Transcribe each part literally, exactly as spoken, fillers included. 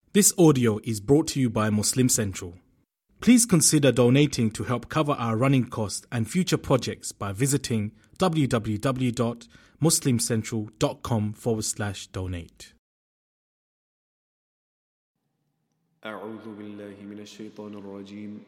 This audio is brought to you by Muslim Central. Please consider donating to help cover our running costs and future projects by visiting www.muslimcentral.com forward slash donate. أعوذ بالله من الشيطان الرجيم.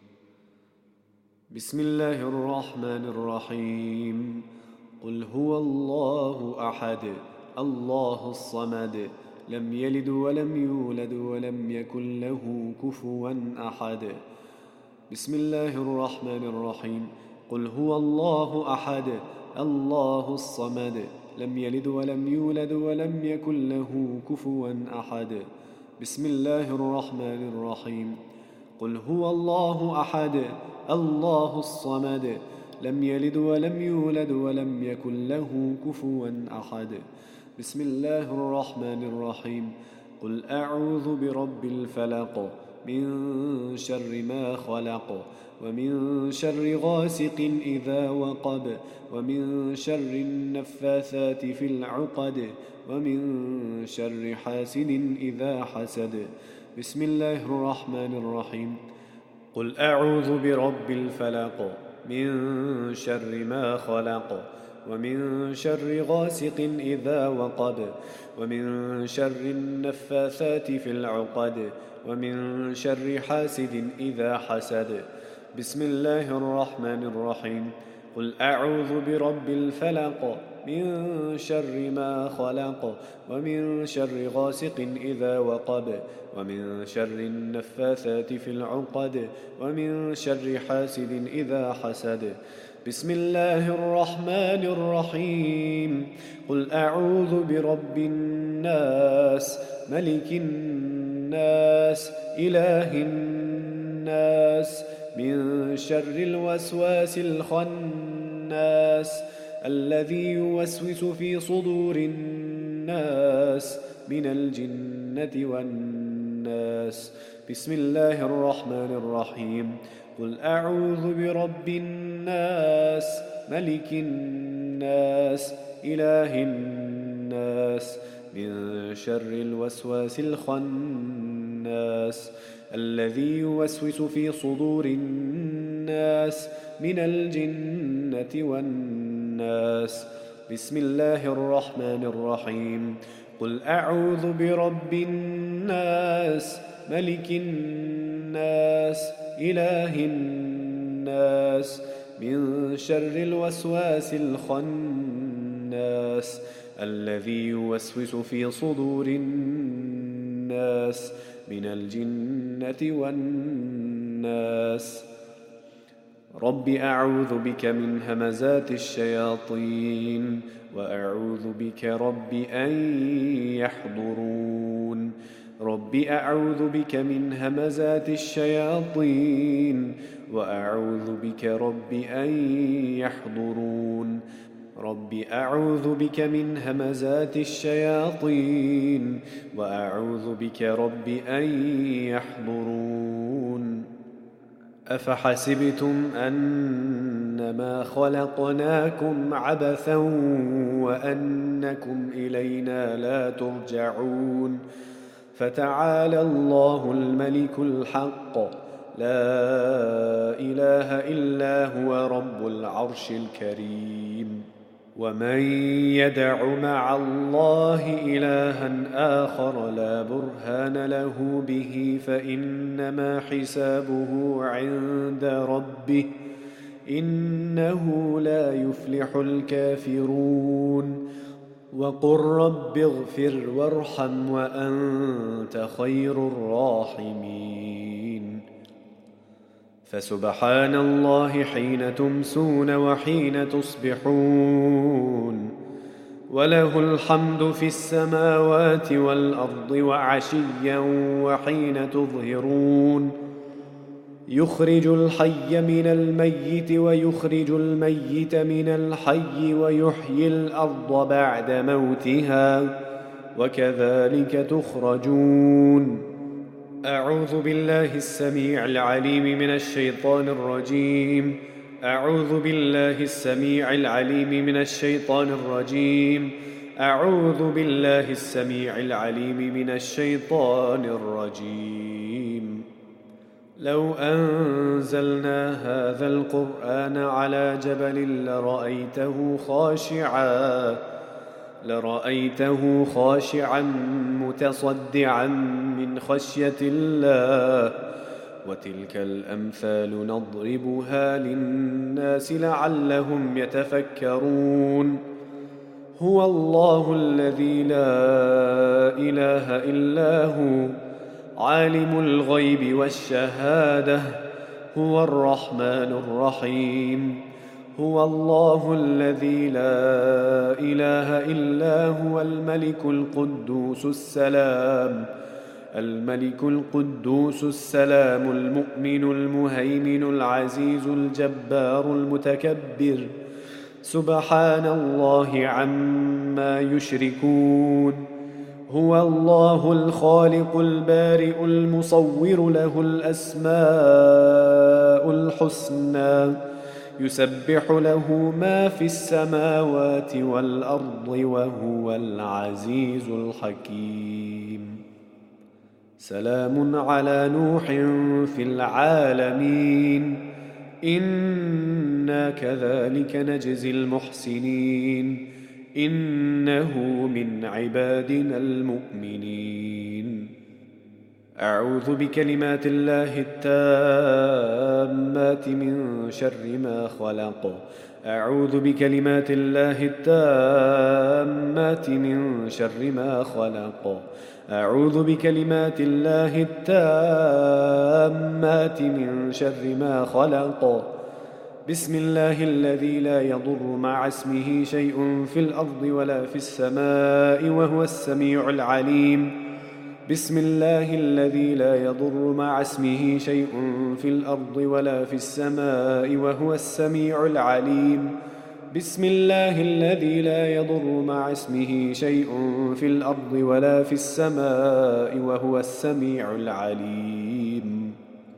بسم الله الرحمن الرحيم. قل هو الله أحد الله الصمد لم يلد ولم يولد ولم يكن له كفوا أحد. بسم الله الرحمن الرحيم. قل هو الله أحد الله الصمد لم يلد ولم يولد ولم يكن له كفوا أحد. بسم الله الرحمن الرحيم. قل هو الله أحد الله الصمد لم يلد ولم يولد ولم يكن له كفوا أحد. بسم الله الرحمن الرحيم. قل أعوذ برب الفلق من شر ما خلق ومن شر غاسق إذا وقب ومن شر النفاثات في العقد ومن شر حاسد إذا حسد. بسم الله الرحمن الرحيم. قل أعوذ برب الفلق من شر ما خلق ومن شر غاسق إذا وقب ومن شر النفاثات في العقد ومن شر حاسد إذا حسد. بسم الله الرحمن الرحيم. قل أعوذ برب الفلق من شر ما خلق ومن شر غاسق إذا وقب ومن شر النفاثات في العقد ومن شر حاسد إذا حسد. بسم الله الرحمن الرحيم. قل أعوذ برب الناس ملك الناس إله الناس من شر الوسواس الخناس الذي يوسوس في صدور الناس من الجنة والناس. بسم الله الرحمن الرحيم. قل أعوذ برب الناس ملك الناس إله الناس من شر الوسواس الخناس الذي يوسوس في صدور الناس من الجنة والناس. بسم الله الرحمن الرحيم. قل أعوذ برب الناس ملك الناس إله الناس من شر الوسواس الخناس الذي يوسوس في صدور الناس من الجنة والناس. رب أعوذ بك من همزات الشياطين وأعوذ بك رب أن يحضرون. رب أعوذ بك من همزات الشياطين وأعوذ بك رب أن يحضرون. رب أعوذ بك من همزات الشياطين وأعوذ بك رب أن يحضرون. أفحسبتم أنما خلقناكم عبثا وأنكم إلينا لا ترجعون. فتعالى الله الملك الحق لا إله إلا هو رب العرش الكريم. ومن يدع مع الله إلها آخر لا برهان له به فإنما حسابه عند ربه إنه لا يفلح الكافرون. وقل رب اغفر وارحم وأنت خير الراحمين. فسبحان الله حين تمسون وحين تصبحون وله الحمد في السماوات والأرض وعشيا وحين تظهرون. يخرج الحي من الميت ويخرج الميت من الحي ويحيي الأرض بعد موتها وكذلك تخرجون. أعوذ بالله السميع العليم من الشيطان الرجيم. أعوذ بالله السميع العليم من الشيطان الرجيم. أعوذ بالله السميع العليم من الشيطان الرجيم. لو أنزلنا هذا القرآن على جبل لرأيته خاشعا لرأيته خاشعا متصدعا من خشية الله. وتلك الأمثال نضربها للناس لعلهم يتفكرون. هو الله الذي لا إله إلا هو عالم الغيب والشهادة هو الرحمن الرحيم. هو الله الذي لا إله إلا هو الملك القدوس السلام الملك القدوس السلام المؤمن المهيمن العزيز الجبار المتكبر. سبحان الله عما يشركون. هو الله الخالق البارئ المصور له الأسماء الحسنى يسبح له ما في السماوات والأرض وهو العزيز الحكيم. سلام على نوح في العالمين إنا كذلك نجزي المحسنين إنه من عبادنا المؤمنين. أعوذ بكلمات الله التامات من شر ما خلق أعوذ بكلمات الله التامات من شر ما خلق أعوذ بكلمات الله التامات من شر ما خلق. بسم الله الذي لا يضر مع اسمه شيء في الأرض ولا في السماء وهو السميع العليم. بسم الله الذي لا يضر مع اسمه شيء في الأرض ولا في السماء وهو السميع العليم. بسم الله الذي لا يضر مع اسمه شيء في الأرض ولا في السماء وهو السميع العليم.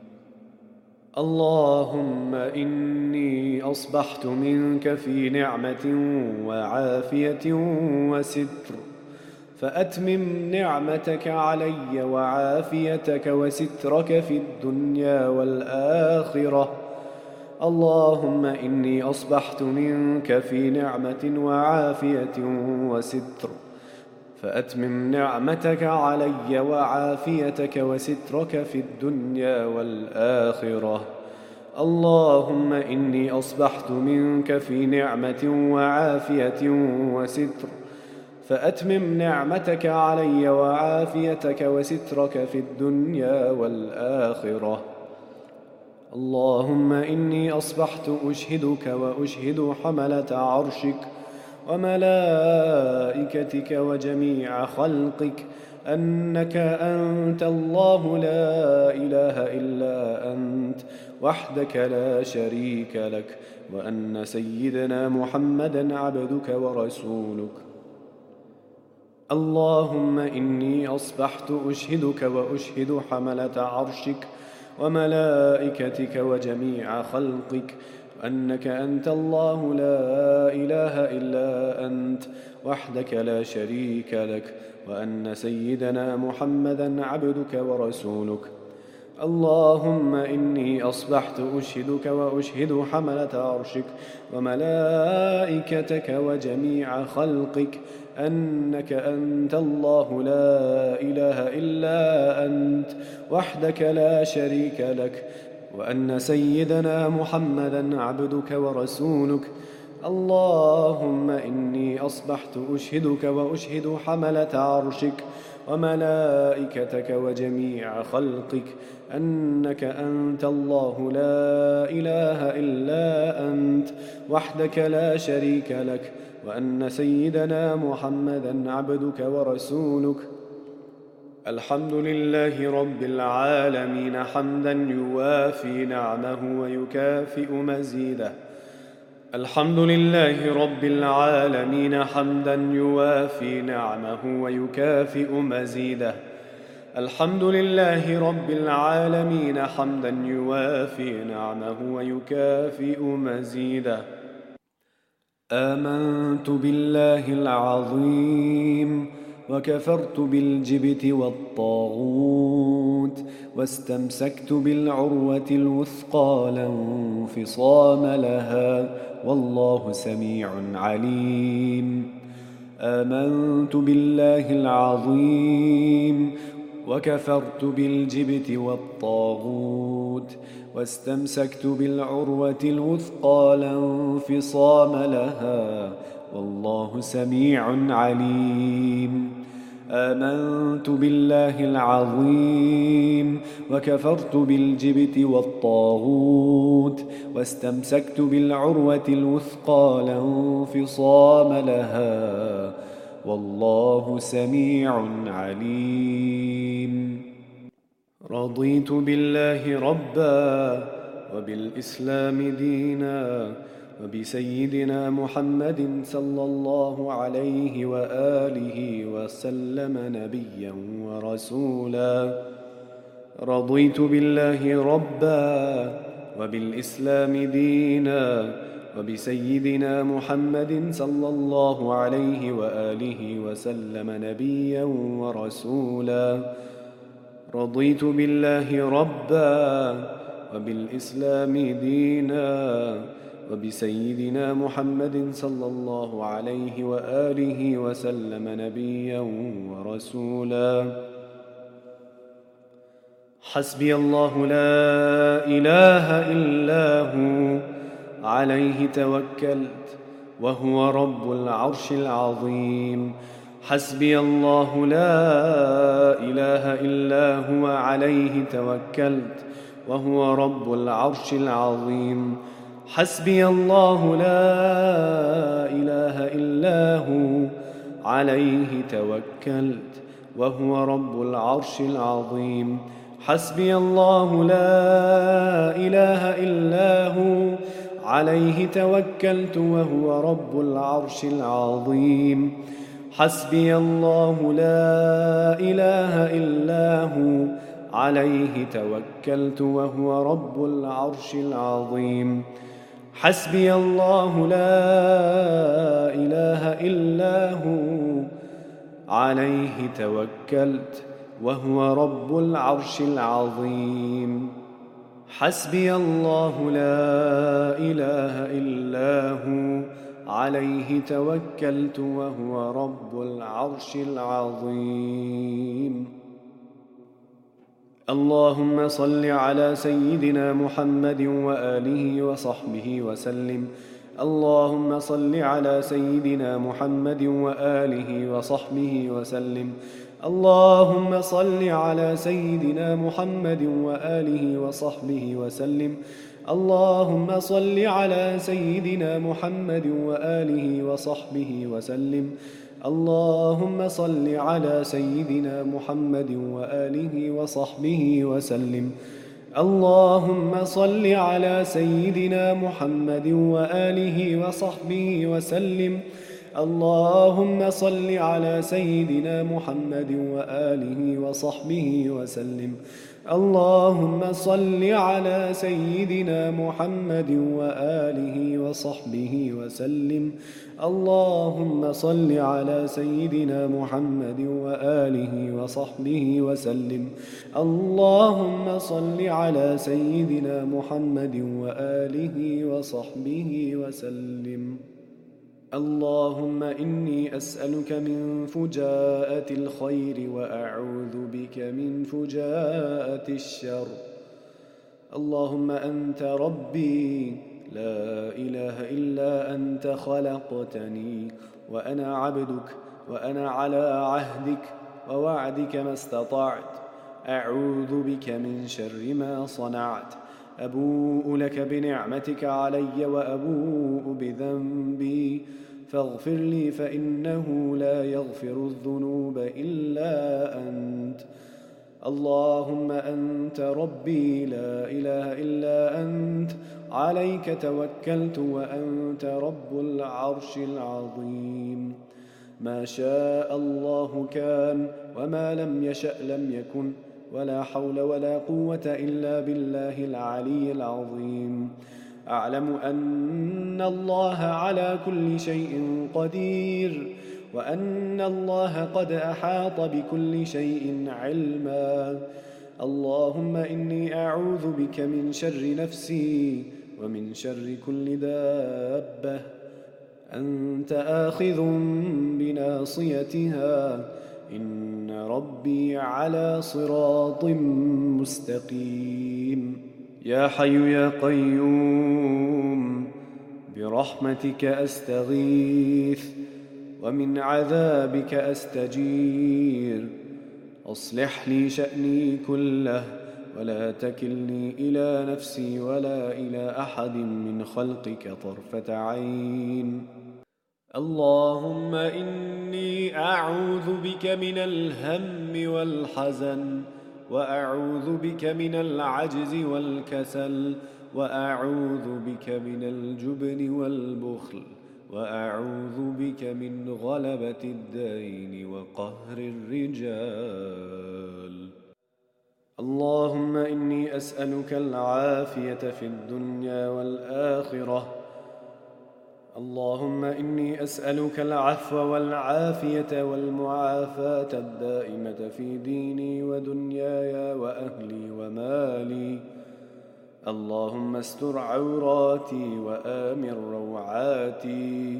اللهم إني أصبحت منك في نعمة وعافية وستر فأتمم نعمتك علي وعافيتك وسترك في الدنيا والآخرة. اللهم إني أصبحت منك في نعمة وعافية وستر فأتمم نعمتك علي وعافيتك وسترك في الدنيا والآخرة. اللهم إني أصبحت منك في نعمة وعافية وستر فأتمم نعمتك علي وعافيتك وسترك في الدنيا والآخرة. اللهم إني أصبحت أشهدك وأشهد حملة عرشك وملائكتك وجميع خلقك أنك أنت الله لا إله إلا أنت وحدك لا شريك لك وأن سيدنا محمدا عبدك ورسولك. اللهم إني أصبحت أشهدك وأشهد حملة عرشك وملائكتك وجميع خلقك أنك أنت الله لا إله إلا أنت وحدك لا شريك لك وأن سيدنا محمدا عبدك ورسولك. اللهم إني أصبحت أشهدك وأشهد حملة عرشك وملائكتك وجميع خلقك أنك أنت الله لا إله إلا أنت وحدك لا شريك لك وأن سيدنا محمدا عبدك ورسولك. اللهم إني أصبحت أشهدك وأشهد حملة عرشك وملائكتك وجميع خلقك أنك أنت الله لا إله إلا أنت وحدك لا شريك لك وأن سيدنا محمدا عبدك ورسولك. الحمد لله رب العالمين حمدا يوافي نعمه ويكافئ مزيده. الحمد لله رب العالمين حمدا يوافي نعمه ويكافئ مزيده. الحمد لله رب العالمين حمدا يوافي نعمه ويكافئ مزيده. آمنت بالله العظيم وكفرت بالجبت والطاغوت واستمسكت بالعروة الوثقى لا انفصام لها والله سميع عليم. آمنت بالله العظيم وكفرت بالجبت والطاغوت واستمسكت بالعروة الوثقى لا انفصام لها والله سميع عليم. آمنت بالله العظيم وكفرت بالجبت والطاغوت واستمسكت بالعروة الوثقى لا انفصام لها والله سميع عليم. رضيت بالله ربا وبالإسلام دينا وبسيدنا محمد صلى الله عليه وآله وسلم نبيا ورسولا. رضيت بالله ربا وبالإسلام دينا وبسيدنا محمد صلى الله عليه وآله وسلم نبيا ورسولا. رضيت بالله ربا وبالإسلام دينا وبسيدنا محمد صلى الله عليه وآله وسلم نبيا ورسولا. حسبي الله لا إله إلا هو عليه توكلت وهو رب العرش العظيم. حسبي الله لا إله إلا هو عليه توكلت وهو رب العرش العظيم. حسبي الله لا إله إلا هو عليه توكلت وهو رب العرش العظيم. حسبي الله لا إله إلا هو عليه توكلت وهو رب العرش العظيم. حسبي الله لا إله إلا هو عليه توكلت وهو رب العرش العظيم. حسبي الله لا إله إلا هو عليه توكلت وهو رب العرش العظيم. حسبي الله لا إله إلا هو عليه توكلت وهو رب العرش العظيم. اللهم صل على سيدنا محمد وآله وصحبه وسلم. اللهم صل على سيدنا محمد وآله وصحبه وسلم. اللهم صل على سيدنا محمد وآله وصحبه وسلم. اللهم صل على سيدنا محمد وآله وصحبه وسلم. اللهم صل على سيدنا محمد وآله وصحبه وسلم. اللهم صل على سيدنا محمد وآله وصحبه وسلم. اللهم صل على سيدنا محمد وآله وصحبه وسلم. اللهم صل على سيدنا محمد وآله وصحبه وسلم. اللهم صل على سيدنا محمد وآله وصحبه وسلم. اللهم صل على سيدنا محمد وآله وصحبه وسلم. اللهم إني أسألك من فجاءة الخير وأعوذ بك من فجاءة الشر. اللهم أنت ربي لا إله إلا أنت خلقتني وأنا عبدك وأنا على عهدك ووعدك ما استطعت. أعوذ بك من شر ما صنعت. أبوء لك بنعمتك علي وأبوء بذنبي فاغفر لي فإنه لا يغفر الذنوب إلا أنت. اللهم أنت ربي لا إله إلا أنت عليك توكلت وأنت رب العرش العظيم. ما شاء الله كان وما لم يشأ لم يكن ولا حول ولا قوة إلا بالله العلي العظيم. أعلم أن الله على كل شيء قدير، وأن الله قد أحاط بكل شيء علما. اللهم إني أعوذ بك من شر نفسي ومن شر كل دابة أنت آخذ بناصيتها، إن ربي على صراط مستقيم. يا حي يا قيوم برحمتك أستغيث، ومن عذابك أستجير. أصلح لي شأني كله، ولا تكلني إلى نفسي ولا إلى أحد من خلقك طرفة عين. اللهم إني أعوذ بك من الهم والحزن، وأعوذ بك من العجز والكسل، وأعوذ بك من الجبن والبخل، وأعوذ بك من غلبة الدين وقهر الرجال. اللهم إني أسألك العافية في الدنيا والآخرة. اللهم إني أسألك العفو والعافية والمعافاة الدائمة في ديني ودنياي وأهلي ومالي. اللهم استر عوراتي وآمن روعاتي.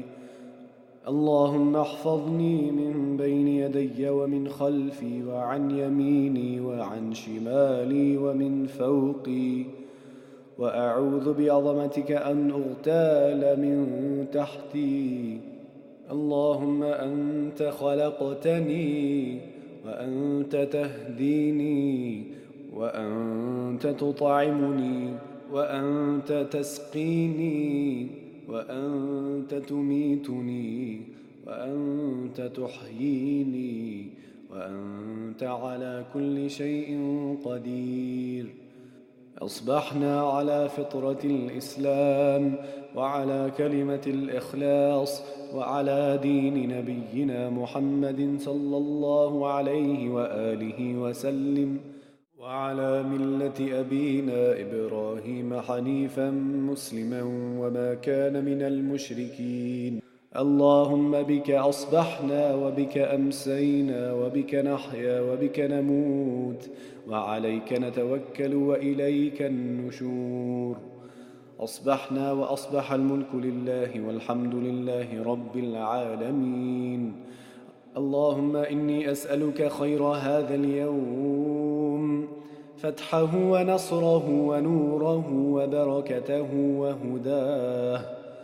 اللهم احفظني من بين يدي ومن خلفي وعن يميني وعن شمالي ومن فوقي، وأعوذ بعظمتك أن أغتال من تحتي. اللهم أنت خلقتني، وأنت تهديني، وأنت تطعمني، وأنت تسقيني، وأنت تميتني، وأنت تحييني، وأنت على كل شيء قدير. أصبحنا على فطرة الإسلام، وعلى كلمة الإخلاص، وعلى دين نبينا محمد صلى الله عليه وآله وسلم، وعلى ملة أبينا إبراهيم حنيفا مسلما وما كان من المشركين. اللهم بك أصبحنا وبك أمسينا وبك نحيا وبك نموت، وعليك نتوكل وإليك النشور. أصبحنا وأصبح الملك لله والحمد لله رب العالمين. اللهم إني أسألك خير هذا اليوم، فتحه ونصره ونوره وبركته وهداه.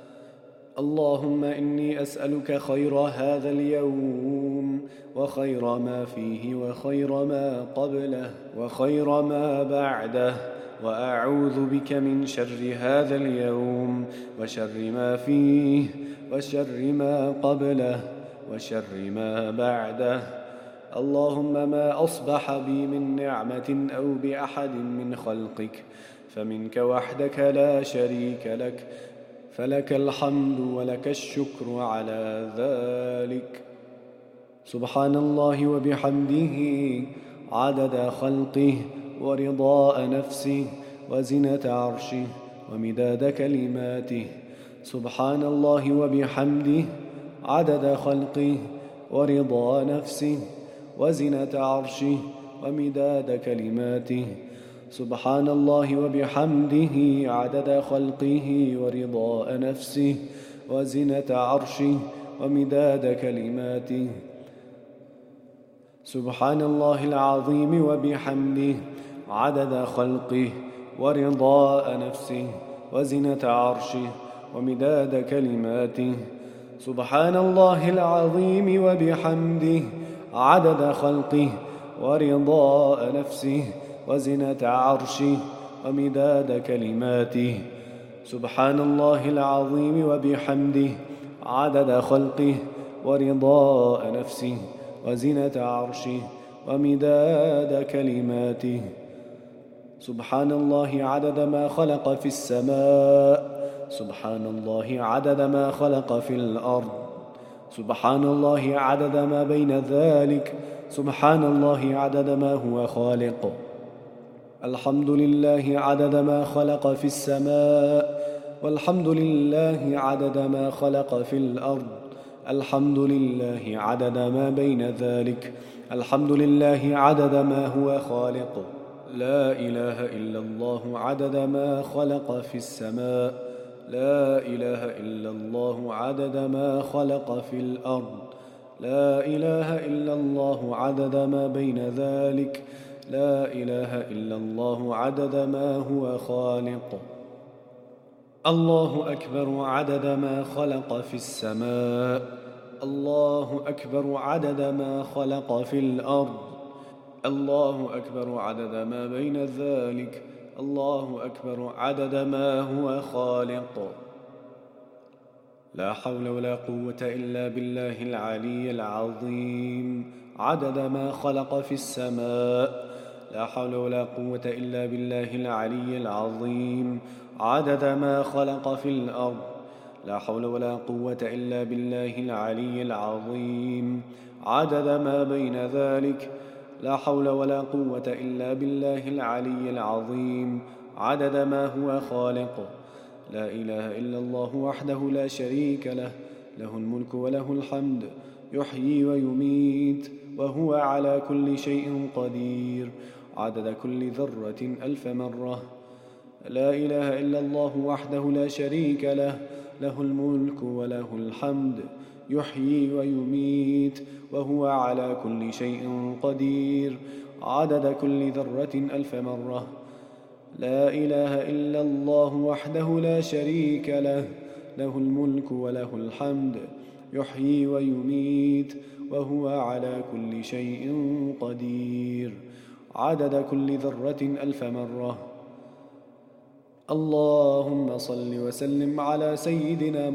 اللهم إني أسألك خير هذا اليوم وخير ما فيه وخير ما قبله وخير ما بعده، وأعوذ بك من شر هذا اليوم وشر ما فيه وشر ما قبله وشر ما بعده. اللهم ما أصبح بي من نعمة أو بأحد من خلقك فمنك وحدك لا شريك لك، فلك الحمد ولك الشكر على ذلك. سبحان الله وبحمده عدد خلقه ورضاء نفسه وزنة عرشه ومداد كلماته. سبحان الله وبحمده عدد خلقه ورضاء نفسه وزنة عرشه ومداد كلماته. سبحان الله وبحمده عدد خلقه ورضاء نفسه وزنة عرشه ومداد كلماته. سبحان الله العظيم وبحمده عدد خلقه ورضاء نفسه وزنة عرشه ومداد كلماته. سبحان الله العظيم وبحمده عدد خلقه ورضاء نفسه وزنة عرشه ومداد كلماته. سبحان الله العظيم وبحمده عدد خلقه ورضاء نفسه وزنة عرشه ومداد كلماته. سبحان الله عدد ما خلق في السماء، سبحان الله عدد ما خلق في الأرض، سبحان الله عدد ما بين ذلك، سبحان الله عدد ما هو خالق. الحمد لله عدد ما خلق في السماء، والحمد لله عدد ما خلق في الأرض. الحمد لله عدد ما بين ذلك. الحمد لله عدد ما هو خالق. لا إله إلا الله عدد ما خلق في السماء. لا إله إلا الله عدد ما خلق في الأرض. لا إله إلا الله عدد ما بين ذلك. لا إله إلا الله عدد ما هو خالق. الله أكبر عدد ما خلق في السماء. الله أكبر عدد ما خلق في الأرض. الله أكبر عدد ما بين ذلك. الله أكبر عدد ما هو خالق. لا حول ولا قوة إلا بالله العلي العظيم عدد ما خلق في السماء. لا حول ولا قوة إلا بالله العلي العظيم عدد ما خلق في الأرض. لا حول ولا قوة إلا بالله العلي العظيم عدد ما بين ذلك. لا حول ولا قوة إلا بالله العلي العظيم عدد ما هو خالق. لا إله إلا الله وحده لا شريك له، له الملك وله الحمد، يحيي ويميت وهو على كل شيء قدير عدد كل ذرة ألف مرة. لا إله إلا الله وحده لا شريك له، له الملك وله الحمد، يحيي ويميت وهو على كل شيء قدير عدد كل ذرة ألف مرة. لا إله إلا الله وحده لا شريك له، له الملك وله الحمد، يحيي ويميت وهو على كل شيء قدير عدد كل ذرة ألف مرة. اللهم صل وسلم على سيدنا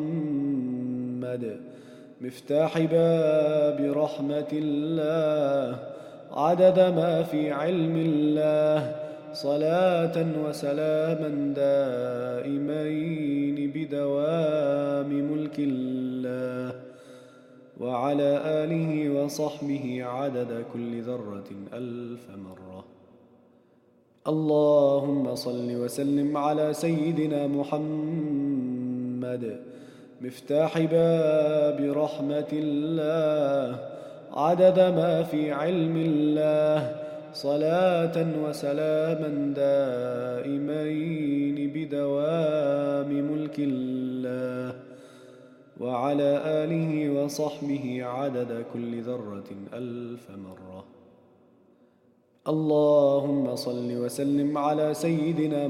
محمد مفتاح باب رحمة الله عدد ما في علم الله، صلاة وسلاما دائمين بدوام ملك الله، وعلى آله وصحبه عدد كل ذرة ألف مرة. اللهم صل وسلم على سيدنا محمد مفتاح باب رحمة الله عدد ما في علم الله، صلاة وسلاما دائمين بدوام ملك الله، وعلى آله وصحبه عدد كل ذرة ألف مرة. اللهم صل وسلم على سيدنا محمد مفتاح باب رحمة الله عدد ما في علم الله، صلاة وسلاما دائمين بدوام ملك الله، وعلى آله وصحبه عدد كل ذرة ألف مرة. اللهم صل وسلم على سيدنا محمد مفتاح باب رحمة الله عدد ما في علم الله، صلاة وسلاما دائمين بدوام ملك الله، وعلى آله وصحبه عدد كل ذرة ألف مرة. اللهم صل وسلم على سيدنا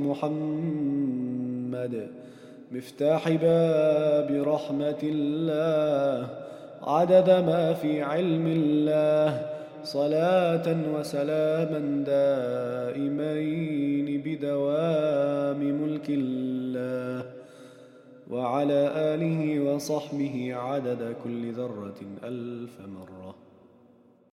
محمد مفتاح باب رحمة الله عدد ما في علم الله، صلاة وسلاما دائمين بدوام ملك الله، وعلى آله وصحبه عدد كل ذرة ألف مرة.